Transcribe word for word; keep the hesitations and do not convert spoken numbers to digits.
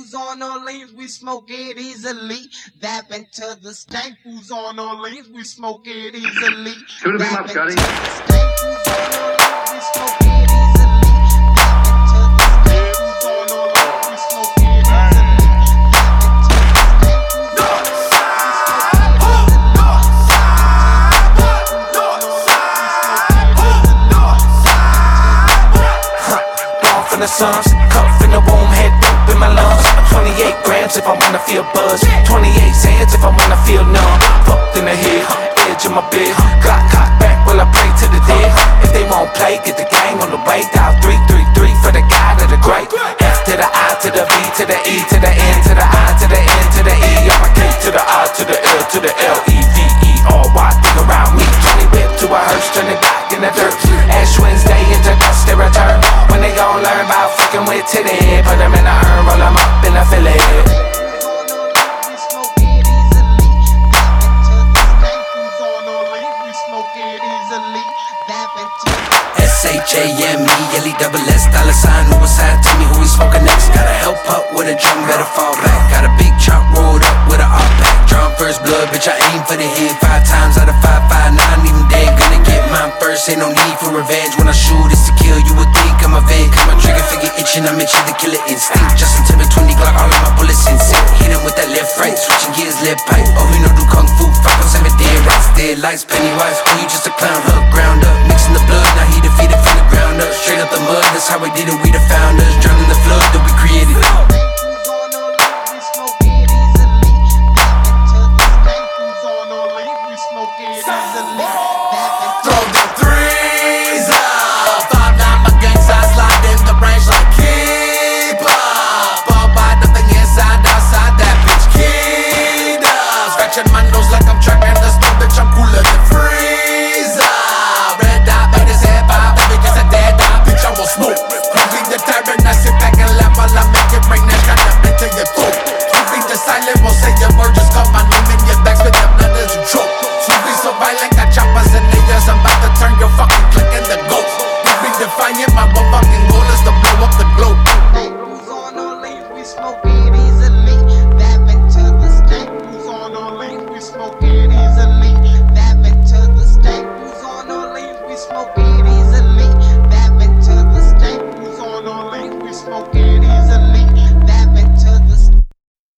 fools on Orleans, we smoke it easily. Vapping to the stank fools on Orleans, we smoke it easily. Two to beam up, Scotty. In the Psalms, cuff in the womb, head dope in my lungs. Twenty-eight grams if I wanna feel buzz. Twenty-eight sands if I wanna feel numb. Fucked in the head, edge of my bed. Got cock back while I pray to the dead. If they won't play, get the gang on the way. Dial three three three for the guy to the great. F to the I to the V to the E to the N to the I to the N to the E. I'm a K to the I to the L to the L E V E R Y. Think around me, Johnny whip to a hearse, turn the dock in the dirt. Ash Wednesday into dust they return. When they gon' learn about fucking with titty, put them in the urn, roll them up in a fillet. S H A M E L E double S dollar sign over side. Tell me who we smoking next. Gotta help up with a drum, better fall back. Got a big chop rolled up with a hot pack. Drum first blood, bitch, I aim for the head. Five times out of five, five, nine, even dead. Gonna get mine first, ain't no need for revenge. When I shoot, it's to kill, you would think I'm a vet. Cause my trigger figure itching, I'm itching the killer instinct. Justin Timber, twenty Glock, all of my bullets in sync. Hit him with that left right, switching gears, left pipe. Oh, we know do kung fu, five oh seven dead rats, dead lights, Pennywise. Oh, you just a clown, hook, ground up, mixing the blood. Now he defeated from the ground up, straight up the mud. That's how we did it, we the founders. Drowning the flood that we created.